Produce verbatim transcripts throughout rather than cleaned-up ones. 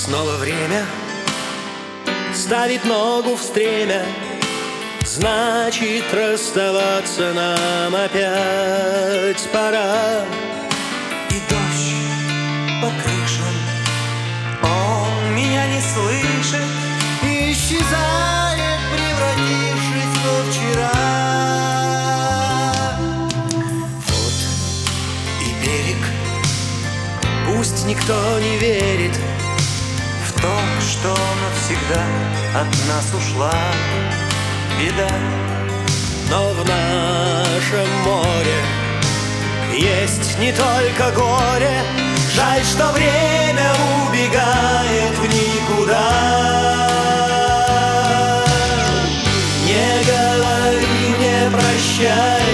Снова время ставит ногу в стремя, значит, расставаться нам опять пора. И дождь по крышам, он меня не слышит, исчезает, превратившись во вчера. Вот и берег, пусть никто не верит в то, что навсегда от нас ушла беда. Но в нашем море есть не только горе. Жаль, что время убегает в никуда. Не говори мне прощай,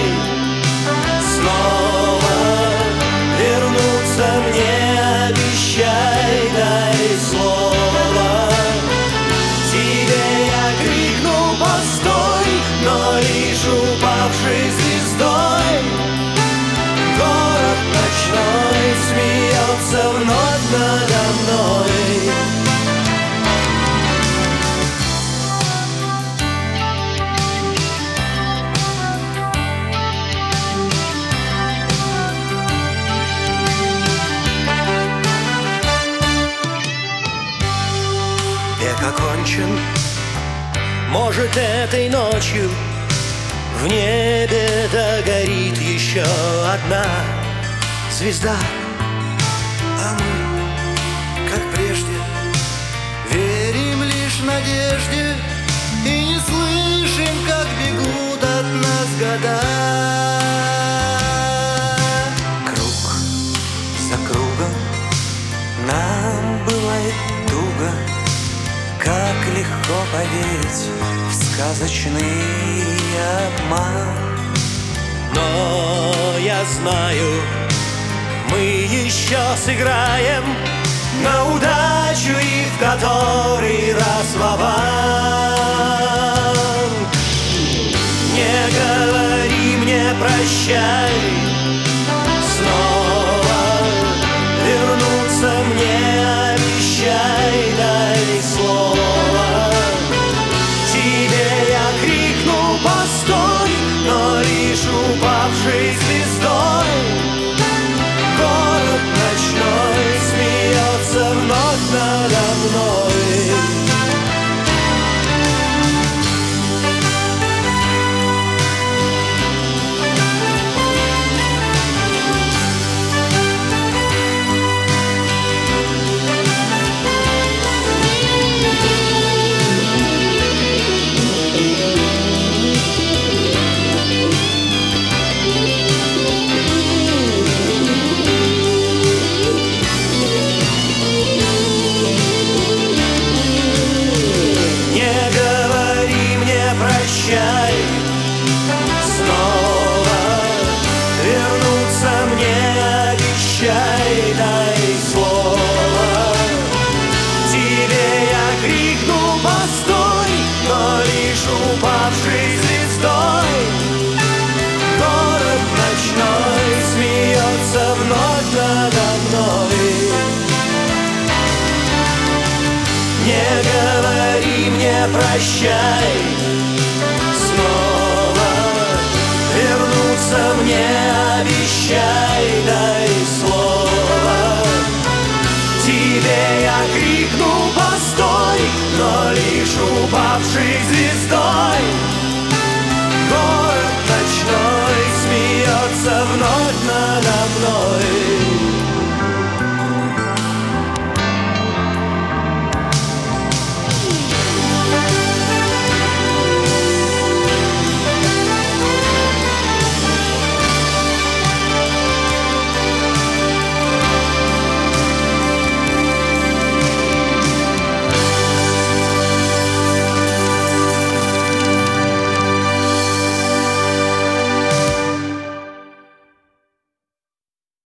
снова вернуться мне обещай, дай слово. Тебе я крикну постой, но лишь упавшей звездой. Город ночной смеется вновь надо мной. Век окончен, может, этой ночью в небе догорит еще одна звезда. А мы, как прежде, верим лишь надежде и не слышим, как бегут от нас года. Круг за кругом нам бывает туго, как легко поверить в сказочный обман. Но я знаю, мы еще сыграем на удачу и в который раз ва-банк. Не говори мне прощай, снова вернуться мне обещай, дай слово. Тебе я крикну постой, но лишь упавшей звездой. Город ночной смеется вновь надо мной. Прощай, снова вернуться мне обещай, дай слово. Тебе я крикну постой, но лишь упавшей звездой. Город ночной смеется вновь надо мной. Не говори мне прощай, снова вернуться мне обещай, дай слово.